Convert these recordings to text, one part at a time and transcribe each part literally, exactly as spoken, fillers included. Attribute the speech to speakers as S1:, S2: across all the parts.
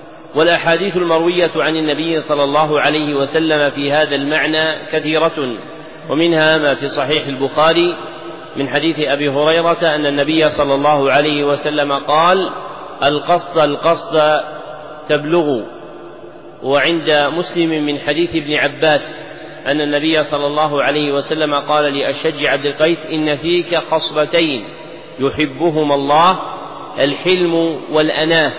S1: والأحاديث المروية عن النبي صلى الله عليه وسلم في هذا المعنى كثيرة، ومنها ما في صحيح البخاري من حديث أبي هريرة أن النبي صلى الله عليه وسلم قال: القصد القصد تبلغوا. وعند مسلم من حديث ابن عباس أن النبي صلى الله عليه وسلم قال لأشج عبد القيس: إن فيك خصلتين يحبهما الله، الحلم والأناة.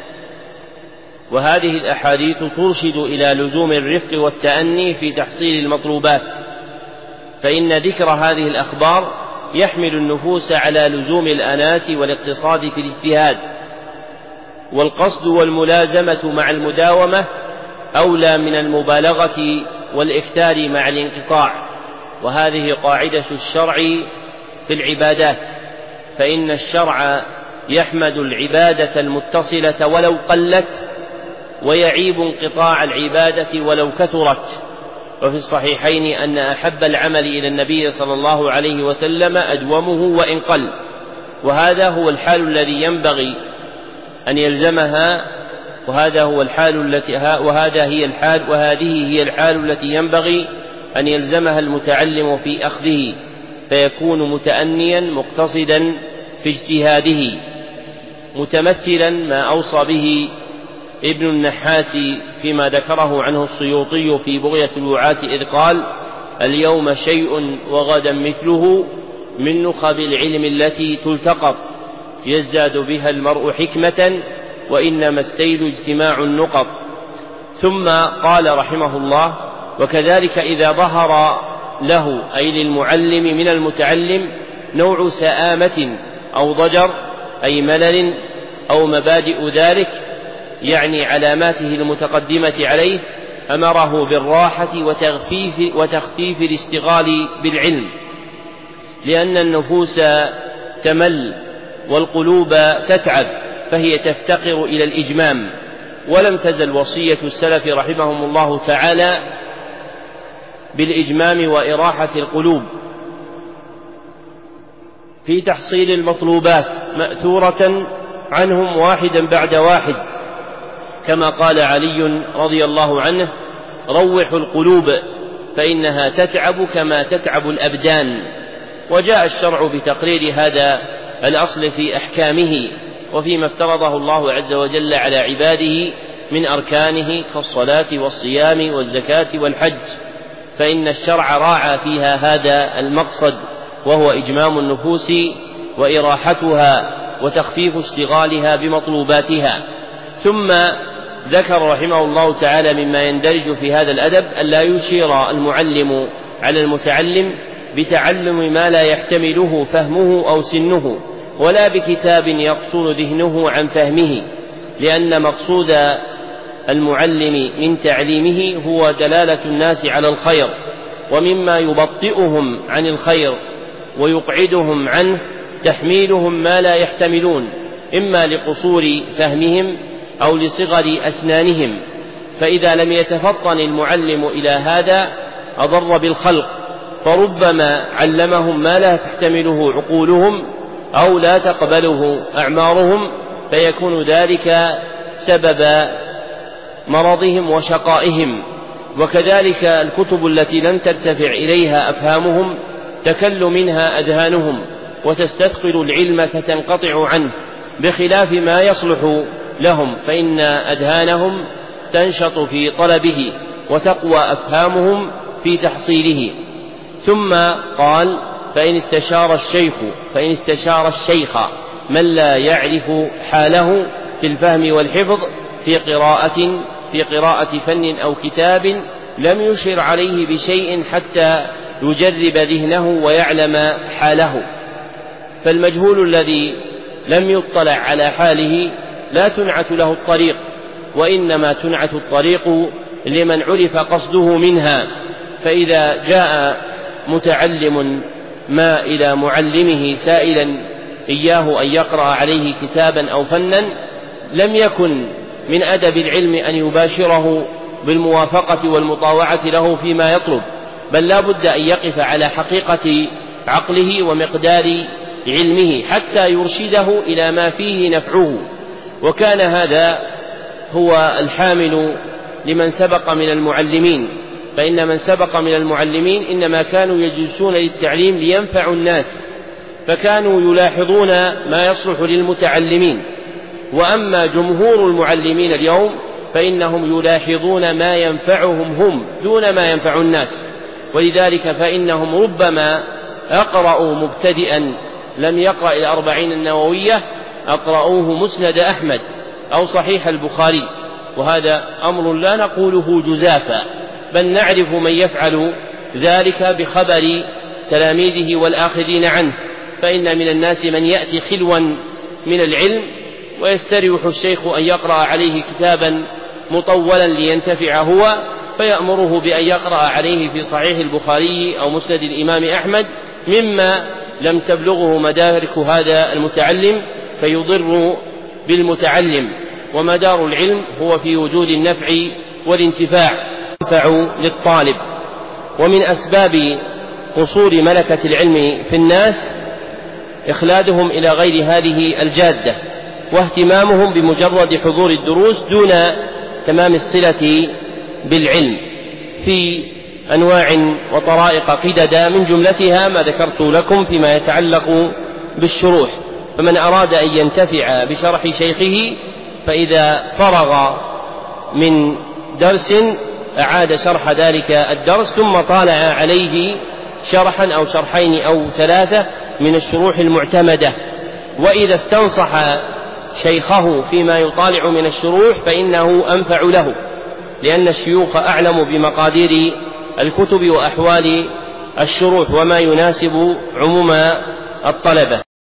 S1: وهذه الأحاديث ترشد إلى لزوم الرفق والتأني في تحصيل المطلوبات، فإن ذكر هذه الأخبار يحمل النفوس على لزوم الأناة والاقتصاد في الاجتهاد، والقصد والملازمة مع المداومة أولى من المبالغة والإكثار مع الانقطاع. وهذه قاعدة الشرع في العبادات، فإن الشرع يحمد العبادة المتصلة ولو قلت، ويعيب انقطاع العبادة ولو كثرت. وفي الصحيحين أن أحب العمل إلى النبي صلى الله عليه وسلم أدومه وإن قل، وهذا هو الحال الذي ينبغي أن يلزمها، وهذا هو الحال التي وهذا هي الحال وهذه هي الحال التي ينبغي أن يلزمها المتعلم في أخذه، فيكون متأنيا مقتصدا في اجتهاده، متمثلا ما أوصى به ابن النحاس فيما ذكره عنه السيوطي في بغية الوعاة إذ قال: اليوم شيء وغدا مثله من نخب العلم التي تلتقط، يزداد بها المرء حكمة، وإنما السيل اجتماع النقط. ثم قال رحمه الله: وكذلك إذا ظهر له أي للمعلم من المتعلم نوع سآمة أو ضجر أي ملل أو مبادئ ذلك، يعني علاماته المتقدمة عليه، أمره بالراحة وتخفيف, وتخفيف الاشتغال بالعلم، لأن النفوس تمل والقلوب تتعب، فهي تفتقر إلى الإجمام. ولم تزل وصية السلف رحمهم الله تعالى بالإجمام وإراحة القلوب في تحصيل المطلوبات مأثورة عنهم واحدا بعد واحد، كما قال علي رضي الله عنه: روحوا القلوب فإنها تتعب كما تتعب الأبدان. وجاء الشرع بتقرير هذا الأصل في أحكامه وفيما افترضه الله عز وجل على عباده من أركانه كالصلاة والصيام والزكاة والحج، فإن الشرع راعى فيها هذا المقصد، وهو إجمام النفوس وإراحتها وتخفيف اشتغالها بمطلوباتها. ثم ذكر رحمه الله تعالى مما يندرج في هذا الأدب ألا يشير المعلم على المتعلم بتعلم ما لا يحتمله فهمه أو سنه، ولا بكتاب يقصر ذهنه عن فهمه، لأن مقصود المعلم من تعليمه هو دلالة الناس على الخير، ومما يبطئهم عن الخير ويقعدهم عنه تحميلهم ما لا يحتملون، إما لقصور فهمهم أو لصغر أسنانهم. فإذا لم يتفطن المعلم إلى هذا أضر بالخلق، فربما علمهم ما لا تحتمله عقولهم أو لا تقبله أعمارهم، فيكون ذلك سبب مرضهم وشقائهم. وكذلك الكتب التي لم ترتفع إليها أفهامهم تكل منها أذهانهم وتستثقل العلم فتنقطع عنه، بخلاف ما يصلح لهم، فإن أذهانهم تنشط في طلبه وتقوى أفهامهم في تحصيله. ثم قال: فإن استشار الشيخ فإن استشار الشيخ من لا يعرف حاله في الفهم والحفظ في قراءة في قراءة فن أو كتاب لم يشر عليه بشيء حتى يجرب ذهنه ويعلم حاله. فالمجهول الذي لم يطلع على حاله لا تنعت له الطريق، وإنما تنعت الطريق لمن عرف قصده منها. فإذا جاء متعلم ما إلى معلمه سائلا إياه أن يقرأ عليه كتابا أو فنا، لم يكن من أدب العلم أن يباشره بالموافقة والمطاوعة له فيما يطلب، بل لا بد أن يقف على حقيقة عقله ومقدار علمه حتى يرشده إلى ما فيه نفعه. وكان هذا هو الحامل لمن سبق من المعلمين، فإن من سبق من المعلمين إنما كانوا يجلسون للتعليم لينفعوا الناس، فكانوا يلاحظون ما يصلح للمتعلمين. وأما جمهور المعلمين اليوم فإنهم يلاحظون ما ينفعهم هم دون ما ينفع الناس، ولذلك فإنهم ربما أقرأوا مبتدئا لم يقرأ الأربعين النووية أقرأوه مسند أحمد أو صحيح البخاري، وهذا أمر لا نقوله جزافا، بل نعرف من يفعل ذلك بخبر تلاميذه والآخذين عنه. فإن من الناس من يأتي خلوا من العلم ويستريح الشيخ أن يقرأ عليه كتابا مطولا لينتفع هو، فيأمره بأن يقرأ عليه في صحيح البخاري أو مسند الإمام أحمد مما لم تبلغه مدارك هذا المتعلم، فيضر بالمتعلم. ومدار العلم هو في وجود النفع والانتفاع ينفع للطالب. ومن أسباب قصور ملكة العلم في الناس إخلادهم إلى غير هذه الجادة، واهتمامهم بمجرد حضور الدروس دون تمام الصلة بالعلم في أنواع وطرائق قددا، من جملتها ما ذكرت لكم فيما يتعلق بالشروح. فمن أراد أن ينتفع بشرح شيخه فإذا فرغ من درس أعاد شرح ذلك الدرس ثم طالع عليه شرحا أو شرحين أو ثلاثة من الشروح المعتمدة. وإذا استنصح شيخه فيما يطالع من الشروح فإنه أنفع له، لأن الشيوخ أعلم بمقادير الكتب وأحوال الشروح وما يناسب عموم الطلبة.